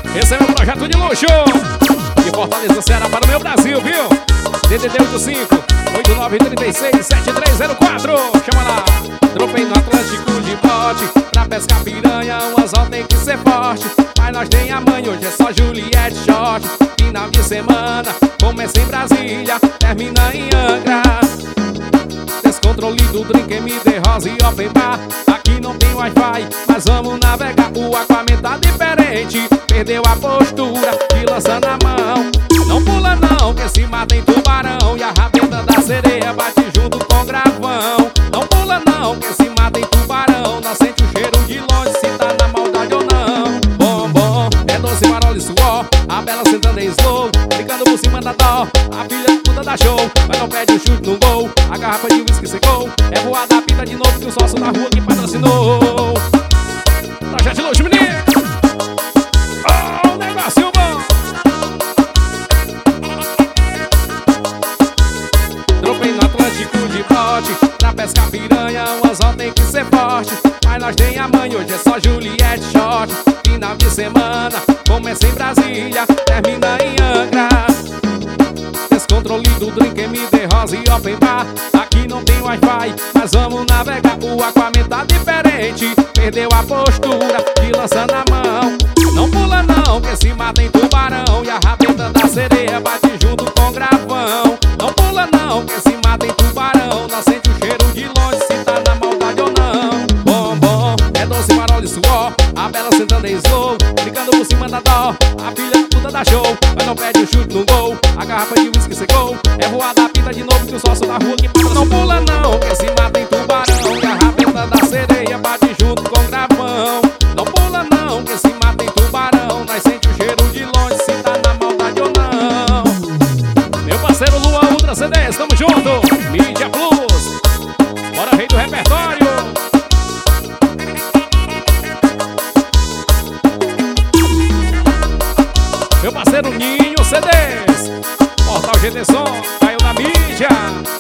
Esse é meu projeto de luxo de Fortaleza, Ceará para o meu Brasil, viu? DDD 85-8936-7304. Chama lá. Dropei no Atlântico de bote pra pescar piranha, o anzol tem que ser forte. Mas nós tem a mãe, hoje é só Juliette Short. Final de semana, começa em Brasília, termina em Angra. Descontrole do drink, MD, Rosa e Open Bar. Aqui não tem Wi-Fi, mas vamos navegar. O aquamento tá diferente, perdeu a postura de lança na mão. Não pula não, que se mata em tubarão. E a rabeta da sereia bate junto com gravão. Não pula não, que se mata em tubarão. Não sente o cheiro de longe, se tá na maldade ou não. Bom, bom, é doce, marola e suor. A Bela sentando em slow, ficando por cima da dó. A filha puta da show, mas não pede um chute no gol. A garrafa de uísque secou, é voada a pita de novo que o sócio da rua que patrocinou. Projeto de luxo, menino. Oh, negócio bom. Dropei no Atlântico de bote pra pescar piranha, o anzol tem que ser forte. Mas nós tem a mãe, hoje é só Juliette Short. Final de semana, começa em Brasília, termina em Angra. Descontrole do drink, MD, Rosa e Open Bar. Aqui não tem Wi-Fi, mas vamos navegar. O aquamento tá diferente, perdeu a postura de lança na mão. Não pula não, que se mata em tubarão. E a rabeta da sereia bate junto com gravão. Não pula não, que se mata em tubarão. Não sente o cheiro de longe, se tá na maldade ou não. Bom, bom, é doce, marola e suor. A Bela sentando em slow, ficando por cima da dó. A filha puta da show, mas não pede um chute no gol. A garrafa de uísque secou, é voada a pita de novo que o sócio da rua que passa. Não pula não, que se mata em tubarão. E a rabeta da sereia bate junto com gravão. Não pula não, que se mata em tubarão. Nós sente o cheiro de longe, se tá na maldade ou não. Meu parceiro Luan Ultra CDs, tamo junto. Mídia Plus, bora rei do repertório. Meu parceiro Ninho CDs, Portal GT Som, caiu na mídia.